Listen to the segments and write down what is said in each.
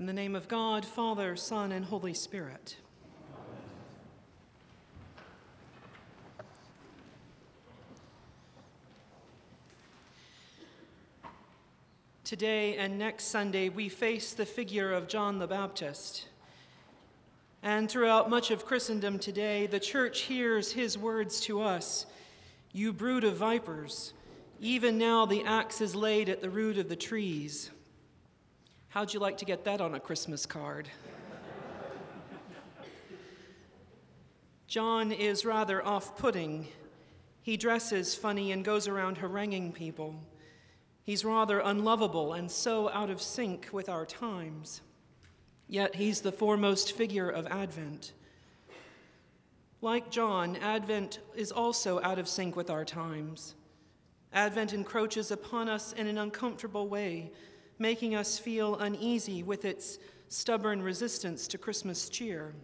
In the name of God, Father, Son, and Holy Spirit. Today and next Sunday, we face the figure of John the Baptist. And throughout much of Christendom today, the Church hears his words to us, "You brood of vipers, even now the axe is laid at the root of the trees." How'd you like to get that on a Christmas card? John is rather off-putting. He dresses funny and goes around haranguing people. He's rather unlovable and so out of sync with our times. Yet he's the foremost figure of Advent. Like John, Advent is also out of sync with our times. Advent encroaches upon us in an uncomfortable way, making us feel uneasy with its stubborn resistance to Christmas cheer.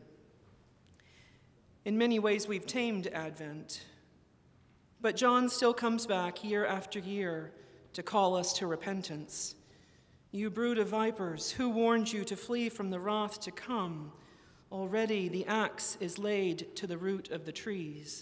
In many ways, we've tamed Advent, but John still comes back year after year to call us to repentance. "You brood of vipers, who warned you to flee from the wrath to come? Already the axe is laid to the root of the trees."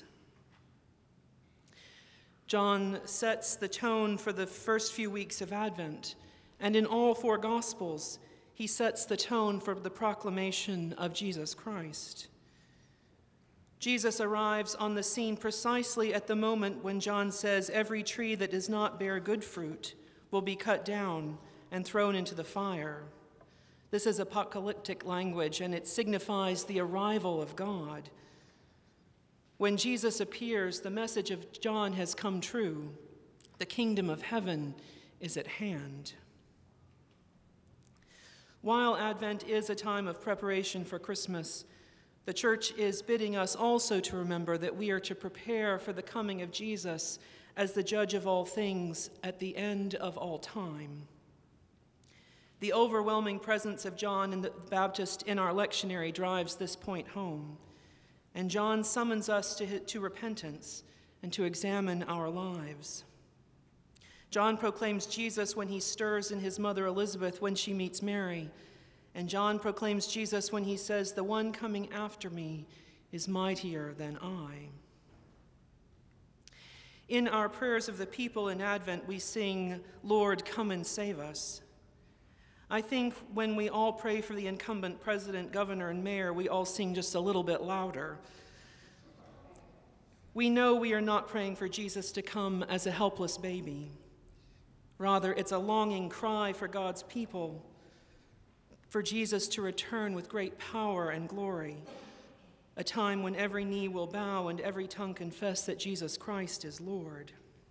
John sets the tone for the first few weeks of Advent, and in all four Gospels, he sets the tone for the proclamation of Jesus Christ. Jesus arrives on the scene precisely at the moment when John says every tree that does not bear good fruit will be cut down and thrown into the fire. This is apocalyptic language, and it signifies the arrival of God. When Jesus appears, the message of John has come true. The kingdom of heaven is at hand. While Advent is a time of preparation for Christmas, the Church is bidding us also to remember that we are to prepare for the coming of Jesus as the judge of all things at the end of all time. The overwhelming presence of John the Baptist in our lectionary drives this point home, and John summons us to repentance and to examine our lives. John proclaims Jesus when he stirs in his mother Elizabeth when she meets Mary, and John proclaims Jesus when he says, "The one coming after me is mightier than I." In our prayers of the people in Advent, we sing, "Lord, come and save us." I think when we all pray for the incumbent president, governor, and mayor, we all sing just a little bit louder. We know we are not praying for Jesus to come as a helpless baby. Rather, it's a longing cry for God's people, for Jesus to return with great power and glory, a time when every knee will bow and every tongue confess that Jesus Christ is Lord.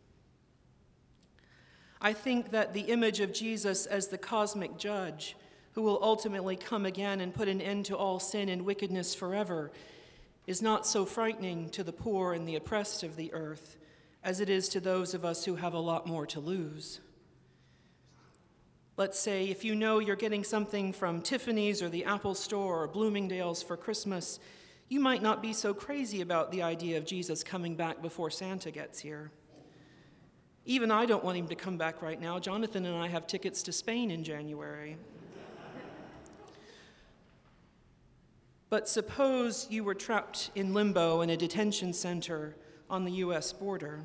I think that the image of Jesus as the cosmic judge, who will ultimately come again and put an end to all sin and wickedness forever, is not so frightening to the poor and the oppressed of the earth as it is to those of us who have a lot more to lose. Let's say if you know you're getting something from Tiffany's or the Apple Store or Bloomingdale's for Christmas, you might not be so crazy about the idea of Jesus coming back before Santa gets here. Even I don't want him to come back right now. Jonathan and I have tickets to Spain in January. But suppose you were trapped in limbo in a detention center on the U.S. border.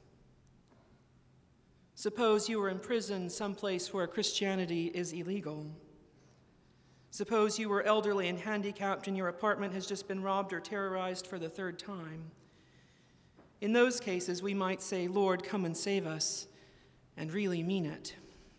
Suppose you were in prison someplace where Christianity is illegal. Suppose you were elderly and handicapped and your apartment has just been robbed or terrorized for the third time. In those cases, we might say, "Lord, come and save us," and really mean it.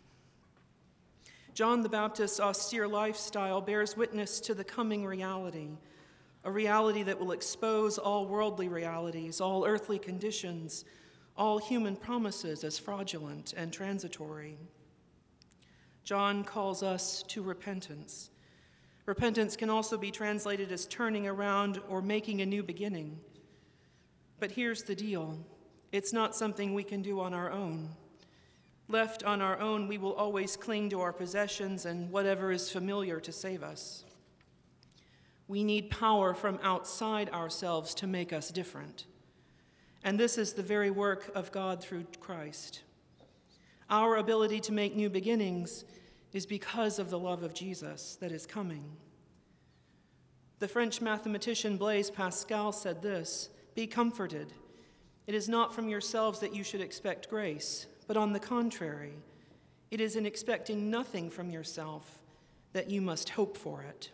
John the Baptist's austere lifestyle bears witness to the coming reality, a reality that will expose all worldly realities, all earthly conditions, all human promises as fraudulent and transitory. John calls us to repentance. Repentance can also be translated as turning around or making a new beginning. But here's the deal. It's not something we can do on our own. Left on our own, we will always cling to our possessions and whatever is familiar to save us. We need power from outside ourselves to make us different. And this is the very work of God through Christ. Our ability to make new beginnings is because of the love of Jesus that is coming. The French mathematician Blaise Pascal said this, "Be comforted. It is not from yourselves that you should expect grace, but on the contrary, it is in expecting nothing from yourself that you must hope for it."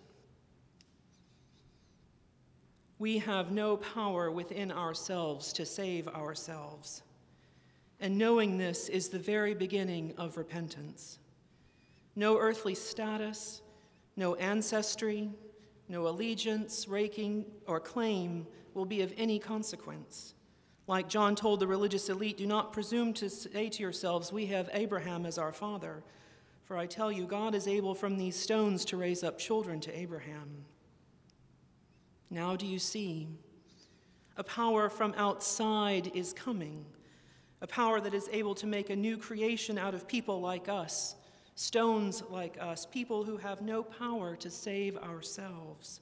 We have no power within ourselves to save ourselves, and knowing this is the very beginning of repentance. No earthly status, no ancestry, no allegiance, ranking, or claim will be of any consequence. Like John told the religious elite, do not presume to say to yourselves, we have Abraham as our father. For I tell you, God is able from these stones to raise up children to Abraham. Now do you see? A power from outside is coming, a power that is able to make a new creation out of people like us, stones like us, people who have no power to save ourselves.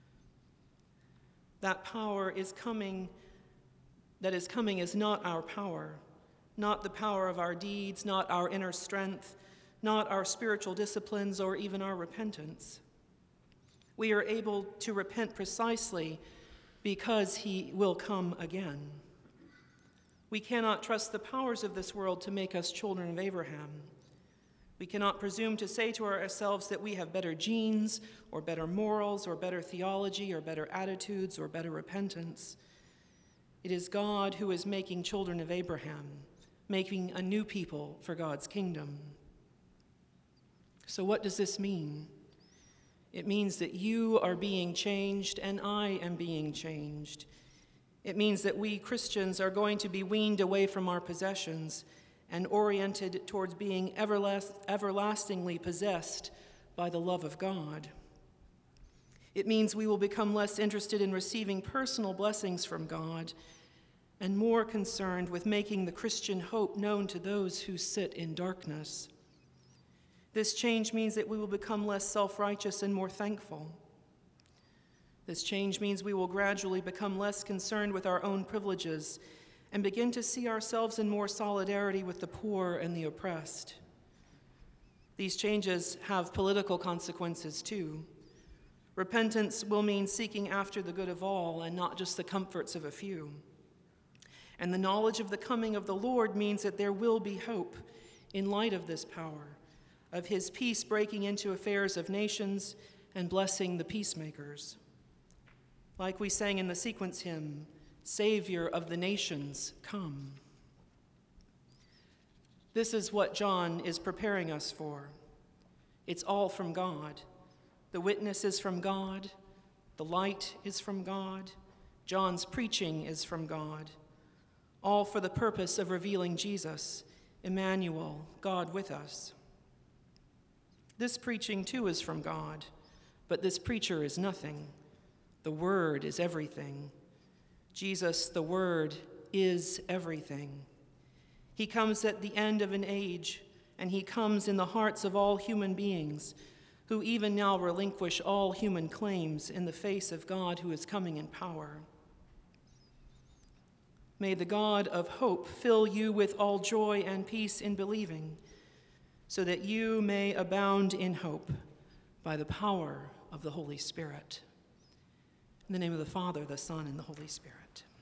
That power is coming, that is coming is not our power, not the power of our deeds, not our inner strength, not our spiritual disciplines, or even our repentance. We are able to repent precisely because he will come again. We cannot trust the powers of this world to make us children of Abraham. We cannot presume to say to ourselves that we have better genes, or better morals, or better theology, or better attitudes, or better repentance. It is God who is making children of Abraham, making a new people for God's kingdom. So what does this mean? It means that you are being changed and I am being changed. It means that we Christians are going to be weaned away from our possessions and oriented towards being everlastingly possessed by the love of God. It means we will become less interested in receiving personal blessings from God and more concerned with making the Christian hope known to those who sit in darkness. This change means that we will become less self-righteous and more thankful. This change means we will gradually become less concerned with our own privileges and begin to see ourselves in more solidarity with the poor and the oppressed. These changes have political consequences too. Repentance will mean seeking after the good of all and not just the comforts of a few. And the knowledge of the coming of the Lord means that there will be hope in light of this power, of his peace breaking into affairs of nations and blessing the peacemakers. Like we sang in the sequence hymn, Savior of the nations, come. This is what John is preparing us for. It's all from God. The witness is from God. The light is from God. John's preaching is from God. All for the purpose of revealing Jesus, Emmanuel, God with us. This preaching too is from God, but this preacher is nothing. The Word is everything. Jesus, the Word, is everything. He comes at the end of an age, and he comes in the hearts of all human beings, who even now relinquish all human claims in the face of God who is coming in power. May the God of hope fill you with all joy and peace in believing, so that you may abound in hope by the power of the Holy Spirit. In the name of the Father, the Son, and the Holy Spirit.